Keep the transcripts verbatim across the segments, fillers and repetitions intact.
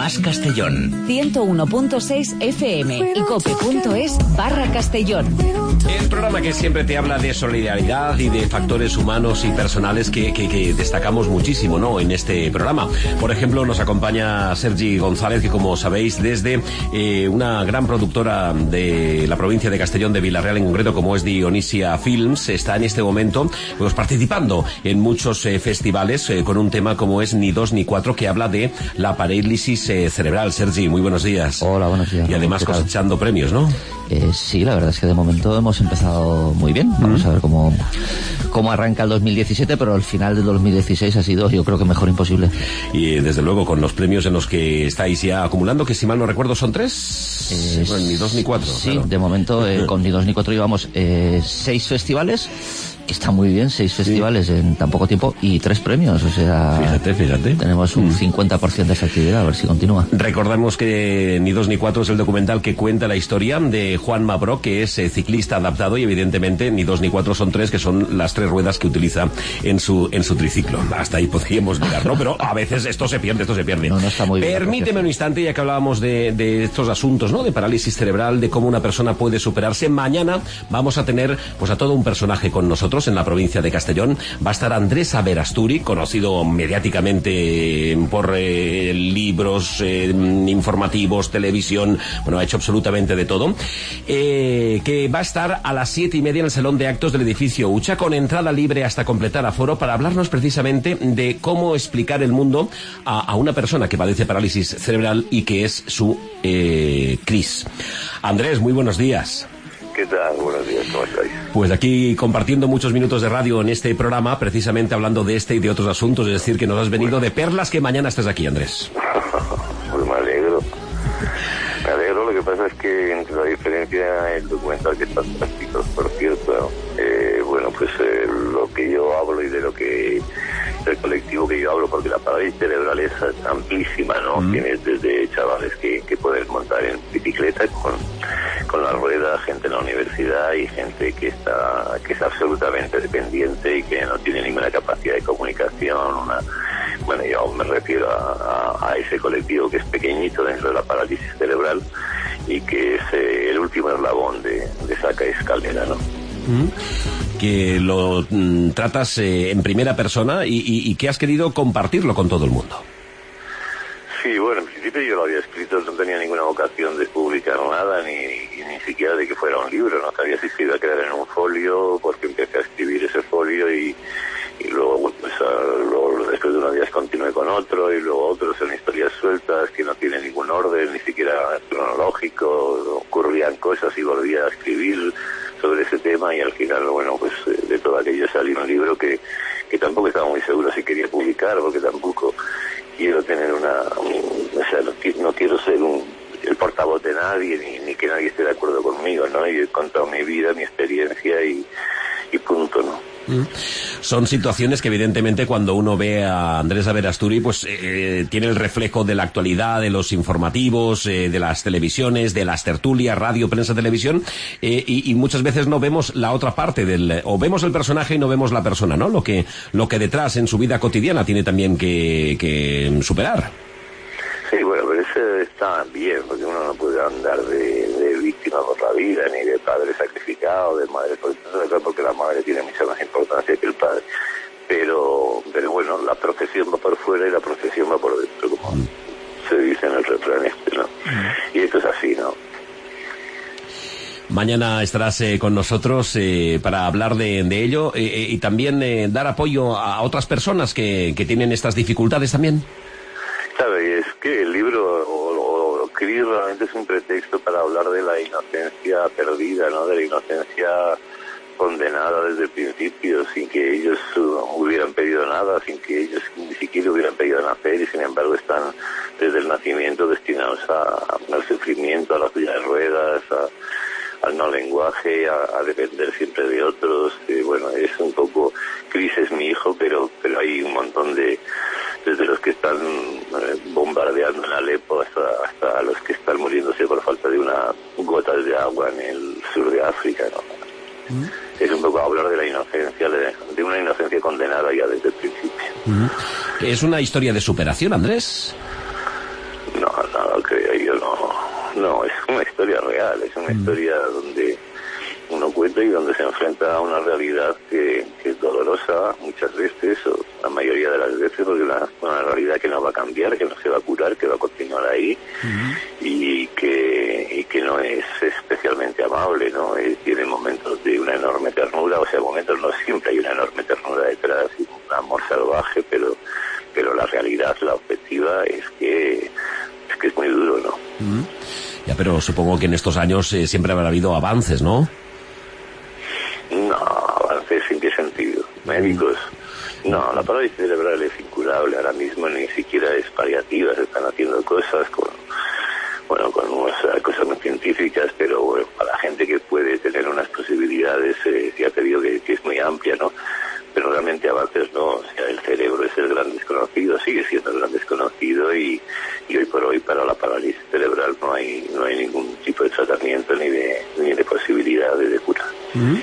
Más Castellón. ciento uno punto seis F M y cope punto es barra Castellón. El programa que siempre te habla de solidaridad y de factores humanos y personales que, que, que destacamos muchísimo, ¿no?, en este programa. Por ejemplo, nos acompaña Sergi González, que como sabéis, desde eh, una gran productora de la provincia de Castellón, de Vila-real en concreto, como es Dionisia Films, está en este momento pues participando en muchos eh, festivales eh, con un tema como es Ni dos ni cuatro, que habla de la parálisis eh, cerebral. Sergi, muy buenos días. Hola, buenos días. Y además cosechando premios, ¿no? Eh, sí, la verdad es que de momento hemos empezado muy bien. Vamos mm. a ver cómo, cómo arranca el dos mil diecisiete, pero el final del dos mil dieciséis ha sido, yo creo que mejor imposible. Y desde luego con los premios en los que estáis ya acumulando, que si mal no recuerdo son tres, eh, bueno, ni dos ni cuatro. Sí, claro. De momento eh, con ni dos ni cuatro llevamos eh, seis festivales. Que está muy bien, seis festivales sí. en tan poco tiempo y tres premios, o sea... Fíjate, fíjate. Tenemos un cincuenta por ciento de efectividad, a ver si continúa. Recordamos que Ni dos ni cuatro es el documental que cuenta la historia de Juan Mabró, que es eh, ciclista adaptado, y evidentemente Ni dos ni cuatro son tres, que son las tres ruedas que utiliza en su en su triciclo. Hasta ahí podríamos llegar, ¿no? Pero a veces esto se pierde, esto se pierde. No, no está muy bien. Permíteme un instante, ya que hablábamos de, de estos asuntos, ¿no?, de parálisis cerebral, de cómo una persona puede superarse. Mañana vamos a tener pues a todo un personaje con nosotros en la provincia de Castellón. Va a estar Andrés Aberasturi, conocido mediáticamente por eh, libros, eh, informativos, televisión, bueno, ha hecho absolutamente de todo, eh, que va a estar a las siete y media en el Salón de Actos del edificio Ucha, con entrada libre hasta completar aforo, para hablarnos precisamente de cómo explicar el mundo a, a una persona que padece parálisis cerebral y que es su eh, Cris. Andrés, muy buenos días. ¿Qué tal? Buenos días, ¿cómo estáis? Pues aquí compartiendo muchos minutos de radio en este programa, precisamente hablando de este y de otros asuntos, es decir, que nos has venido bueno. de perlas que mañana estés aquí, Andrés. Pues me alegro. Me alegro, lo que pasa es que entre la diferencia, el documental que está práctico, por cierto, eh, bueno, pues eh, lo que yo hablo y de lo que... el colectivo que yo hablo, porque la parálisis cerebral es amplísima, ¿no? Mm. Tienes desde chavales que, que pueden montar en bicicleta con, con la rueda, gente en la universidad y gente que está que es absolutamente dependiente y que no tiene ninguna capacidad de comunicación. Una, bueno, yo me refiero a, a, a ese colectivo que es pequeñito dentro de la parálisis cerebral y que es eh, el último eslabón de, de esa escalera, ¿no? Mm. Que lo mm, tratas eh, en primera persona y, y, y que has querido compartirlo con todo el mundo. Sí, bueno, en principio yo lo había escrito, no tenía ninguna vocación de publicar nada, ni, ni siquiera de que fuera un libro, no sabía si se iba a quedar en un folio, porque empecé a escribir ese folio y, y luego, pues, a, luego después de unos días continué con otro y luego otro, son historias sueltas que no tienen ningún orden, ni siquiera cronológico, ocurrían cosas y volvía a escribir sobre ese tema y al final, bueno, pues de todo aquello salió un libro que, que tampoco estaba muy seguro si quería publicar, porque tampoco quiero tener una, un, o sea, no, no quiero ser un, el portavoz de nadie, ni, ni que nadie esté de acuerdo conmigo, ¿no? Y he contado mi vida, mi experiencia y, y punto, ¿no? Son situaciones que evidentemente cuando uno ve a Andrés Aberasturi pues eh, tiene el reflejo de la actualidad, de los informativos, eh, de las televisiones, de las tertulias, radio, prensa, televisión, eh, y, y muchas veces no vemos la otra parte del, o vemos el personaje y no vemos la persona, ¿no? Lo que, lo que detrás en su vida cotidiana tiene también que, que superar. Sí, bueno, pero eso está bien, porque uno no puede andar de, de víctima por la vida, ni de padre sacrificado, de madre, porque la madre tiene mucha más importancia que el padre. Pero, pero bueno, la profesión va por fuera y la profesión va por dentro, como mm. se dice en el refrán este, ¿no? Mm. Y esto es así, ¿no? Mañana estarás eh, con nosotros eh, para hablar de, de ello eh, y también eh, dar apoyo a otras personas que, que tienen estas dificultades también. ¿Sabe? Es que el libro o, o Cris realmente es un pretexto para hablar de la inocencia perdida, ¿no? De la inocencia condenada desde el principio, sin que ellos uh, hubieran pedido nada, sin que ellos ni siquiera hubieran pedido nacer, y sin embargo están desde el nacimiento destinados a, al sufrimiento, a la silla de ruedas, a, al no lenguaje, a, a depender siempre de otros. Y bueno, es un poco, Cris es mi hijo, pero, pero hay un montón de, desde los que están eh, bombardeando en Alepo hasta, hasta los que están muriéndose por falta de una gota de agua en el sur de África, ¿no? Mm. Es un poco hablar de la inocencia, de, de una inocencia condenada ya desde el principio. Mm. ¿Es una historia de superación, Andrés? No, es una historia real, es una mm. historia donde uno cuenta y donde se enfrenta a una realidad que, que es dolorosa muchas veces, o la mayoría de las veces, porque una, una realidad que no va a cambiar, que no se va a curar, que va a continuar ahí, uh-huh. y que y que no es especialmente amable, ¿no? Eh, tiene momentos de una enorme ternura, o sea, momentos no siempre hay una enorme ternura detrás, y un amor salvaje, pero pero la realidad, la objetiva, es que es que es muy duro, ¿no? Uh-huh. Ya, pero supongo que en estos años eh, siempre habrá habido avances, ¿no? No, avances en qué sentido. Médicos. No, la parálisis cerebral es incurable ahora mismo, ni siquiera es paliativa, se están haciendo cosas con, bueno, con unas cosas muy científicas, pero bueno, para la gente que puede tener unas posibilidades, eh, ya te digo que, que es muy amplia, ¿no? Pero realmente avances no, o sea, el cerebro es el gran desconocido, sigue siendo el gran desconocido, y, y hoy por hoy para la parálisis cerebral no hay no hay ningún tipo de tratamiento ni de ni de posibilidad de, de cura. Mm-hmm.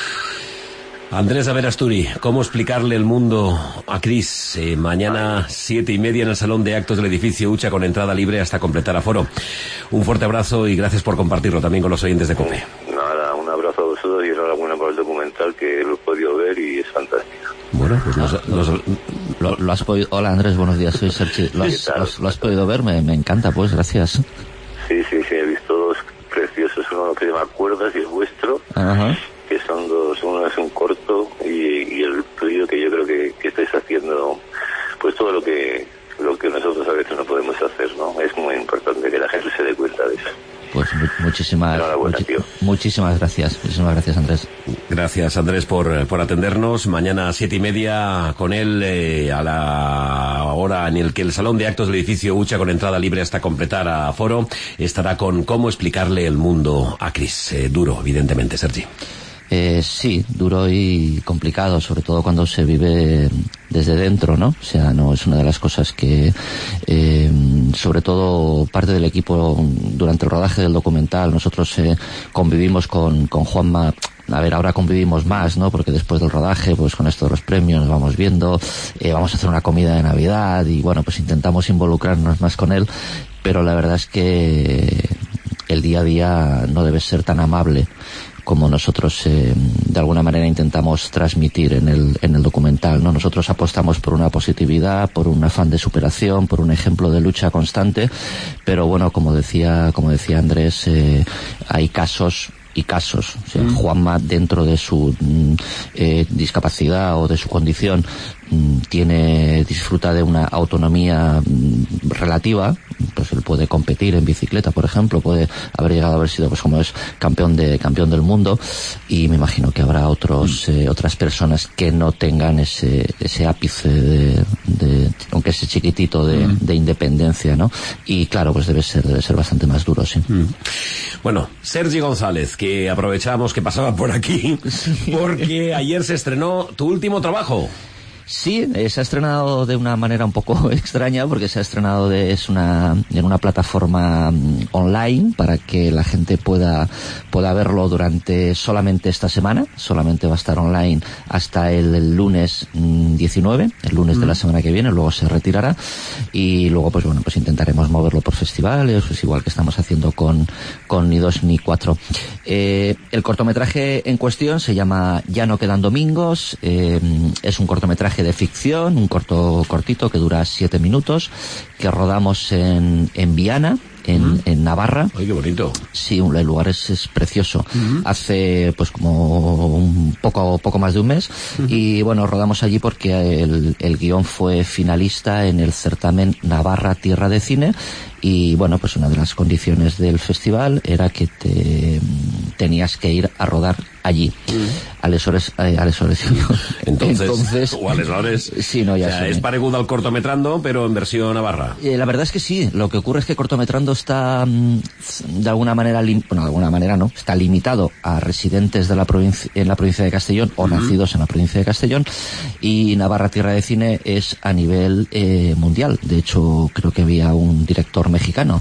Andrés Aberasturi, ¿cómo explicarle el mundo a Cris? Eh, mañana siete y media en el salón de actos del edificio Ucha, con entrada libre hasta completar aforo. Un fuerte abrazo y gracias por compartirlo también con los oyentes de COPE. Nada, un abrazo a vosotros y enhorabuena por el documental, que lo he podido ver y es fantástico. Bueno, pues nos, nos... Lo, lo has podido... Hola Andrés, buenos días, soy Sergi. ¿Lo has, lo has, lo has podido ver? Me, me encanta, pues, gracias. Sí, sí, sí, he visto dos preciosos, uno que se llama Cuerdas y el vuestro. Ajá. Que son dos, uno es un corto y, y el tuyo, que yo creo que, que estáis haciendo pues todo lo que lo que nosotros a veces no podemos hacer, ¿no? Es muy importante que la gente se dé cuenta de eso. Pues muchísimas muchi- muchísimas gracias, muchísimas gracias Andrés. Gracias Andrés por, por atendernos. Mañana a siete y media con él, eh, a la hora en el que el salón de actos del edificio Ucha, con entrada libre hasta completar aforo, estará con cómo explicarle el mundo a Cris. Eh, duro, evidentemente, Sergi. Eh, sí, duro y complicado, sobre todo cuando se vive desde dentro, ¿no? O sea, no es una de las cosas que, eh, sobre todo parte del equipo durante el rodaje del documental, nosotros eh, convivimos con, con Juanma. A ver, ahora convivimos más, ¿no? Porque después del rodaje, pues con esto de los premios nos vamos viendo, eh, vamos a hacer una comida de Navidad y bueno, pues intentamos involucrarnos más con él, pero la verdad es que el día a día no debe ser tan amable como nosotros eh, de alguna manera intentamos transmitir en el en el documental, ¿no? Nosotros apostamos por una positividad, por un afán de superación, por un ejemplo de lucha constante, pero bueno, como decía como decía Andrés, eh, hay casos y casos. O sea, mm. Juanma, dentro de su eh, discapacidad o de su condición, tiene disfruta de una autonomía relativa, pues él puede competir en bicicleta, por ejemplo, puede haber llegado a haber sido, pues como es, campeón de campeón del mundo, y me imagino que habrá otros eh, otras personas que no tengan ese ese ápice de, de aunque ese chiquitito de, mm. de independencia, ¿no? Y claro, pues debe ser debe ser bastante más duro, sí. Mm. Bueno, Sergi González, que aprovechamos que pasaba por aquí, porque ayer se estrenó tu último trabajo. Sí, eh, se ha estrenado de una manera un poco extraña, porque se ha estrenado de, es una, en una plataforma um, online para que la gente pueda, pueda verlo durante solamente esta semana. Solamente va a estar online hasta el, el lunes mm, diecinueve, el lunes mm. de la semana que viene, luego se retirará. Y luego, pues bueno, pues intentaremos moverlo por festivales, pues igual que estamos haciendo con, con Ni Dos Ni Cuatro. Eh, el cortometraje en cuestión se llama Ya no quedan domingos, eh, es un cortometraje de ficción, un corto cortito que dura siete minutos, que rodamos en, en Viana, en, mm. en Navarra. ¡Ay, qué bonito! Sí, un, el lugar es, es precioso. Mm-hmm. Hace pues como un poco poco más de un mes. Mm-hmm. Y bueno, rodamos allí porque el, el guión fue finalista en el certamen Navarra Tierra de Cine. Y bueno, pues una de las condiciones del festival era que te tenías que ir a rodar allí. Mm. Aleshores, eh, aleshores entonces, entonces o aleshores, sí, no, ya o sea, es paregudo al cortometrando, pero en versión navarra. Eh, la verdad es que sí. Lo que ocurre es que cortometrando está mm, de alguna manera, lim- bueno, de alguna manera no, está limitado a residentes de la provincia, en la provincia de Castellón o mm. nacidos en la provincia de Castellón, y Navarra Tierra de Cine es a nivel eh, mundial. De hecho, creo que había un director mexicano.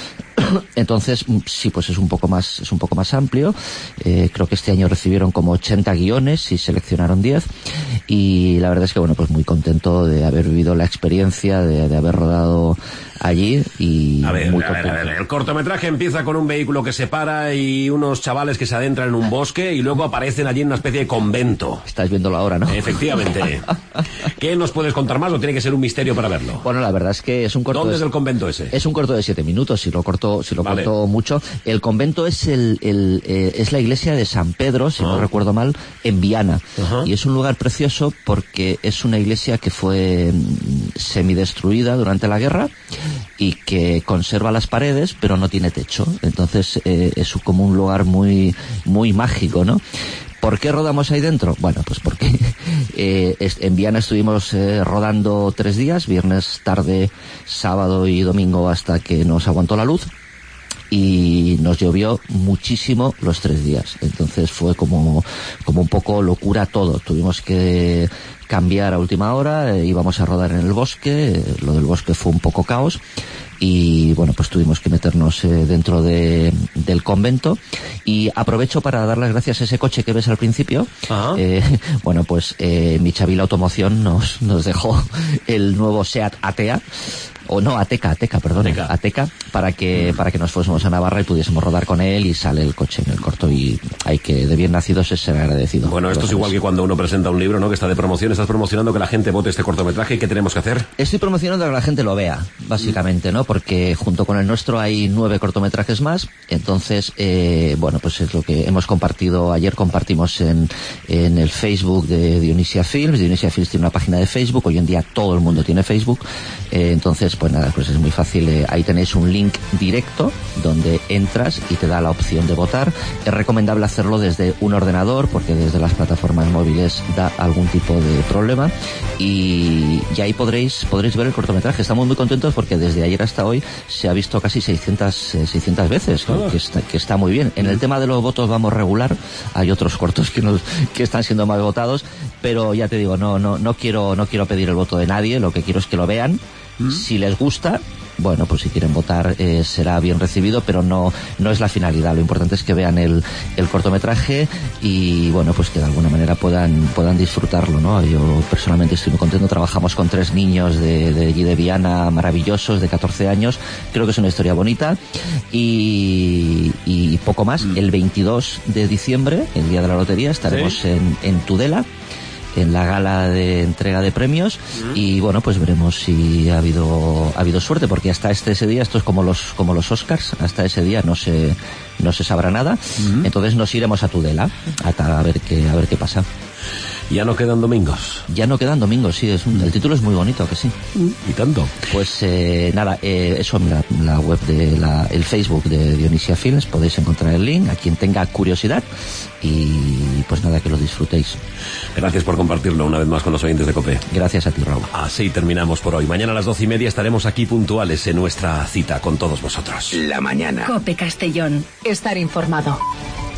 Entonces, sí, pues es un poco más, es un poco más amplio. Eh, creo que este año recibieron como ochenta guiones y seleccionaron diez. Y la verdad es que, bueno, pues muy contento de haber vivido la experiencia, de, de haber rodado allí y a ver, muy a ver, a ver, el cortometraje empieza con un vehículo que se para y unos chavales que se adentran en un bosque y luego aparecen allí en una especie de convento. Estás viéndolo ahora, ¿no? Efectivamente. ¿Qué nos puedes contar más o tiene que ser un misterio para verlo? Bueno, la verdad es que es un corto... ¿Dónde de... es el convento ese? Es un corto de siete minutos, si lo corto, si lo Vale. corto mucho. El convento es el, el eh, es la iglesia de San Pedro, si Ah. no recuerdo mal, en Viana. Ajá. Y es un lugar precioso porque es una iglesia que fue mm, semidestruida durante la guerra y que conserva las paredes, pero no tiene techo. Entonces eh, es como un lugar muy, muy mágico, ¿no? ¿Por qué rodamos ahí dentro? Bueno, pues porque eh, en Viana estuvimos eh, rodando tres días, viernes tarde, sábado y domingo hasta que nos aguantó la luz. Y nos llovió muchísimo los tres días. Entonces fue como, como un poco locura todo. Tuvimos que cambiar a última hora, eh, íbamos a rodar en el bosque, eh, lo del bosque fue un poco caos. Y bueno, pues tuvimos que meternos eh, dentro de, del convento. Y aprovecho para dar las gracias a ese coche que ves al principio. Eh, bueno, pues eh, Michavil Automoción nos, nos dejó el nuevo Seat Atea. O no, Ateca, Ateca, perdón, Ateca. Ateca, para que, para que nos fuésemos a Navarra y pudiésemos rodar con él, y sale el coche en el corto, y hay que, de bien nacidos, es ser agradecido. Bueno, esto es igual que cuando uno presenta un libro, ¿no? Que está de promoción, estás promocionando que la gente vote este cortometraje. ¿Qué tenemos que hacer? Estoy promocionando que la gente lo vea, básicamente, ¿no? Porque junto con el nuestro hay nueve cortometrajes más, entonces, eh, bueno, pues es lo que hemos compartido, ayer compartimos en, en el Facebook de Dionisia Films. Dionisia Films tiene una página de Facebook, hoy en día todo el mundo tiene Facebook, eh, entonces, pues nada, pues es muy fácil, eh, ahí tenéis un link directo donde entras y te da la opción de votar. Es recomendable hacerlo desde un ordenador porque desde las plataformas móviles da algún tipo de problema, y, y ahí podréis podréis ver el cortometraje. Estamos muy contentos porque desde ayer hasta hoy se ha visto casi seiscientas veces, ¿no? Ah. que, está, que está muy bien. En el tema de los votos vamos regular, hay otros cortos que nos, que están siendo más votados, pero ya te digo, no no no quiero no quiero pedir el voto de nadie, lo que quiero es que lo vean. Si les gusta, bueno, pues si quieren votar eh, será bien recibido, pero no no es la finalidad. Lo importante es que vean el, el cortometraje y, bueno, pues que de alguna manera puedan puedan disfrutarlo, ¿no? Yo personalmente estoy muy contento. Trabajamos con tres niños de, de, de Viana maravillosos, de catorce años. Creo que es una historia bonita. Y, y poco más. El veintidós de diciembre, el día de la lotería, estaremos ¿Sí? en, en Tudela, en la gala de entrega de premios, uh-huh. y bueno, pues veremos si ha habido ha habido suerte, porque hasta este ese día, esto es como los como los Oscars, hasta ese día no se no se sabrá nada. Uh-huh. Entonces nos iremos a Tudela a, a ver qué a ver qué pasa. Ya no quedan domingos. Ya no quedan domingos, sí, es un, el título es muy bonito, que sí. ¿Y tanto? Pues eh, nada, eh, eso en la, la web de la, el Facebook de Dionisia Films, podéis encontrar el link a quien tenga curiosidad, y pues nada, que lo disfrutéis. Gracias por compartirlo una vez más con los oyentes de COPE. Gracias a ti, Raúl. Así terminamos por hoy. Mañana a las doce y media estaremos aquí puntuales en nuestra cita con todos vosotros. La mañana. COPE Castellón. Estar informado.